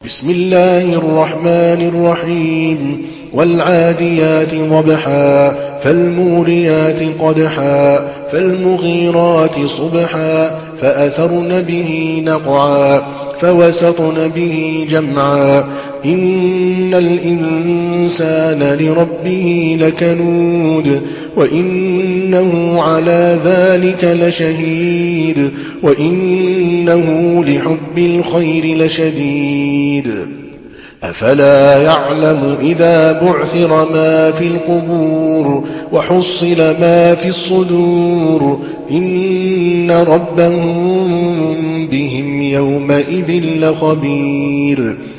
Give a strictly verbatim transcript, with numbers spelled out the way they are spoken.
بسم الله الرحمن الرحيم والعاديات ضبحا فالموريات قدحا فالمغيرات صبحا فأثرن به نقعا فوسطن به جمعا إن الإنسان لربه لكنود وإنه على ذلك لشهيد وإنه لحب الخير لشديد أفلا يعلم إذا بعثر ما في القبور وحصل ما في الصدور إن ربهم بهم يومئذ لخبير